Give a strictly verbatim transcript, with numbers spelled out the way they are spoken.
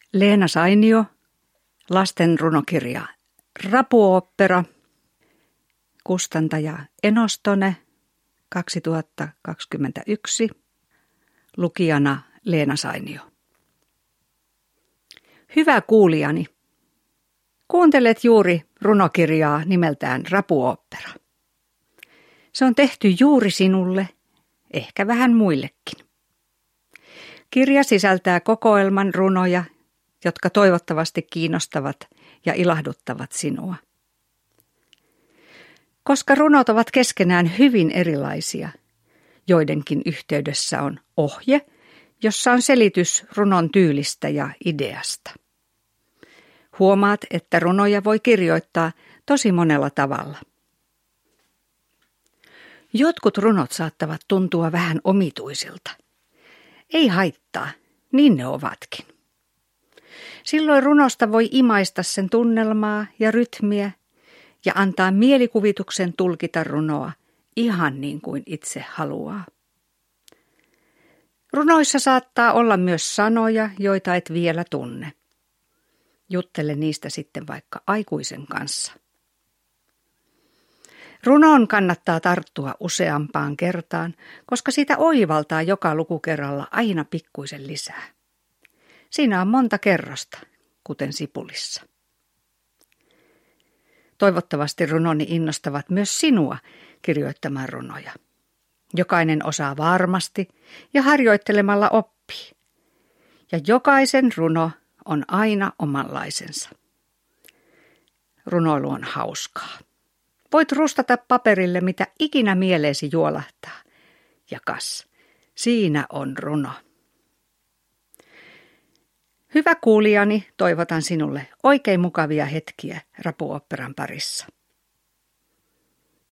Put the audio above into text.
Leena Sainio, lasten runokirja Rapuooppera, kustantaja Enostone, kaksituhattakaksikymmentäyksi, lukijana Leena Sainio. Hyvä kuulijani, kuuntelet juuri runokirjaa nimeltään Rapuooppera. Se on tehty juuri sinulle, ehkä vähän muillekin. Kirja sisältää kokoelman runoja, jotka toivottavasti kiinnostavat ja ilahduttavat sinua. Koska runot ovat keskenään hyvin erilaisia, joidenkin yhteydessä on ohje, jossa on selitys runon tyylistä ja ideasta. Huomaat, että runoja voi kirjoittaa tosi monella tavalla. Jotkut runot saattavat tuntua vähän omituisilta. Ei haittaa, niin ne ovatkin. Silloin runosta voi imaista sen tunnelmaa ja rytmiä ja antaa mielikuvituksen tulkita runoa ihan niin kuin itse haluaa. Runoissa saattaa olla myös sanoja, joita et vielä tunne. Juttele niistä sitten vaikka aikuisen kanssa. Runoon kannattaa tarttua useampaan kertaan, koska siitä oivaltaa joka lukukerralla aina pikkuisen lisää. Siinä on monta kerrosta, kuten sipulissa. Toivottavasti runoni innostavat myös sinua kirjoittamaan runoja. Jokainen osaa varmasti ja harjoittelemalla oppii. Ja jokaisen runo on aina omanlaisensa. Runoilu on hauskaa. Voit rustata paperille mitä ikinä mieleesi juolahtaa. Ja kas, siinä on runo. Hyvä kuulijani, toivotan sinulle oikein mukavia hetkiä Rapuoopperan parissa.